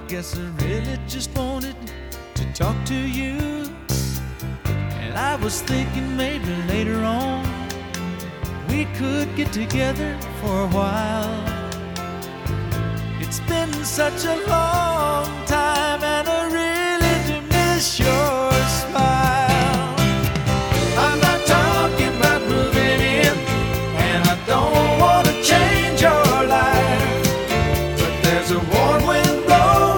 guess I really just wanted to talk to you. And I was thinking maybe later on we could get together for a while. It's been such a long